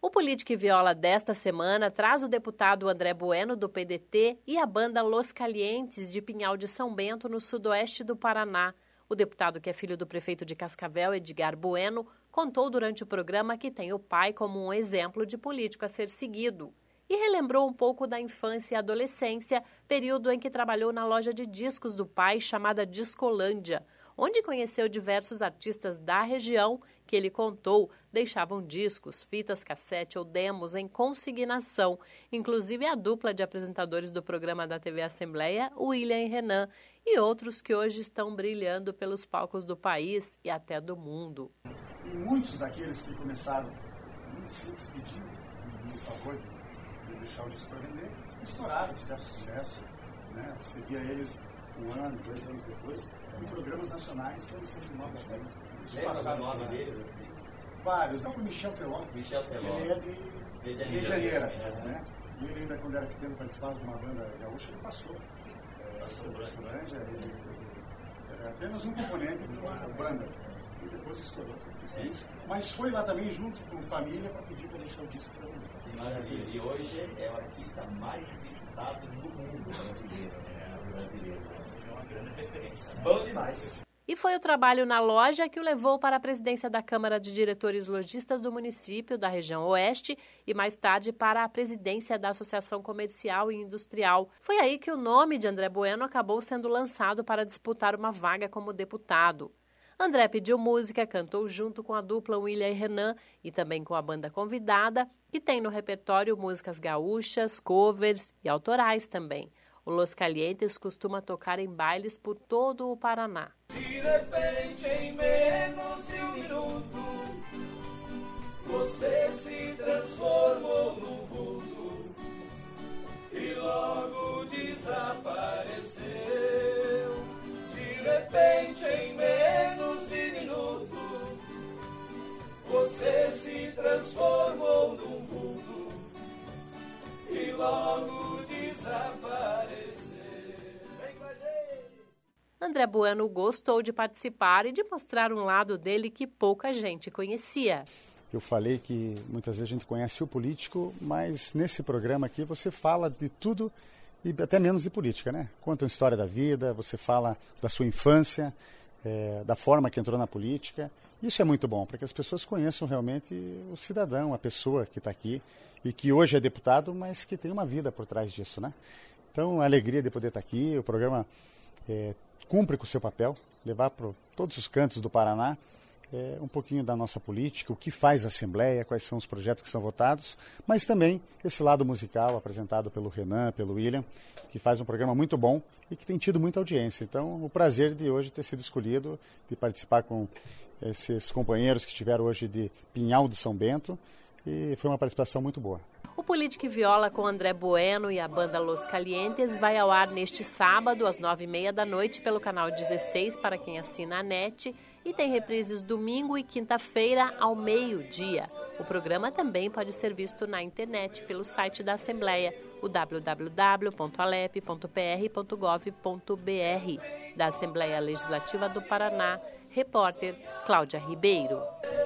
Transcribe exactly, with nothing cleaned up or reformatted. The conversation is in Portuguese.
O Política e Viola desta semana traz o deputado André Bueno, do P D T, e a banda Los Calientes, de Pinhal de São Bento, no sudoeste do Paraná. O deputado, que é filho do prefeito de Cascavel, Edgar Bueno, contou durante o programa que tem o pai como um exemplo de político a ser seguido. E relembrou um pouco da infância e adolescência, período em que trabalhou na loja de discos do pai, chamada Discolândia, onde conheceu diversos artistas da região que, ele contou, deixavam discos, fitas cassete ou demos em consignação, inclusive a dupla de apresentadores do programa da T V Assembleia, William e Renan, e outros que hoje estão brilhando pelos palcos do país e até do mundo. E muitos daqueles que começaram muito simples pedindo um favor de de deixar o disco para vender, estouraram, fizeram sucesso, né? Você via eles um ano, dois anos depois, em programas nacionais, lançando novas bandas. Isso passaram o nome deles? Assim? Vários. É o Michel Teló. Michel Teló. Ele é de, de, de Janeiro, né? E ele ainda, quando era pequeno, participava de uma banda gaúcha, ele passou. É, passou por Escolândia, ele era apenas um componente de uma banda. E depois estourou. É. Mas foi lá também junto com família para pedir para deixar o disco para vender. Maravilha. E hoje é o artista mais executado do mundo brasileiro. Né? brasileiro. É uma grande referência. Né? Bom demais. E foi o trabalho na loja que o levou para a presidência da Câmara de Diretores Lojistas do município da região Oeste e mais tarde para a presidência da Associação Comercial e Industrial. Foi aí que o nome de André Bueno acabou sendo lançado para disputar uma vaga como deputado. André pediu música, cantou junto com a dupla William e Renan e também com a banda convidada, que tem no repertório músicas gaúchas, covers e autorais também. O Los Calientes costuma tocar em bailes por todo o Paraná. De repente, em menos de um minuto, você se transformou num vulto e logo desapareceu. De repente, em menos de minuto, você se transformou num vulto e logo desapareceu. Vem com a gente! André Bueno gostou de participar e de mostrar um lado dele que pouca gente conhecia. Eu falei que muitas vezes a gente conhece o político, mas nesse programa aqui você fala de tudo e até menos de política, né? Conta a história da vida, você fala da sua infância, é, da forma que entrou na política. Isso é muito bom, para que as pessoas conheçam realmente o cidadão, a pessoa que está aqui e que hoje é deputado, mas que tem uma vida por trás disso, né? Então, a alegria de poder estar aqui, o programa é, cumpre com o seu papel, levar para todos os cantos do Paraná é, um pouquinho da nossa política, o que faz a Assembleia, quais são os projetos que são votados, mas também esse lado musical apresentado pelo Renan, pelo William, que faz um programa muito bom e que tem tido muita audiência. Então, o prazer de hoje ter sido escolhido, de participar com esses companheiros que estiveram hoje de Pinhal de São Bento, e foi uma participação muito boa. O Política e Viola com André Bueno e a banda Los Calientes vai ao ar neste sábado, às nove e meia da noite, pelo canal dezesseis, para quem assina a NET, e tem reprises domingo e quinta-feira, ao meio-dia. O programa também pode ser visto na internet, pelo site da Assembleia, o w w w ponto alep ponto p r ponto gov ponto b r. Da Assembleia Legislativa do Paraná, repórter Cláudia Ribeiro.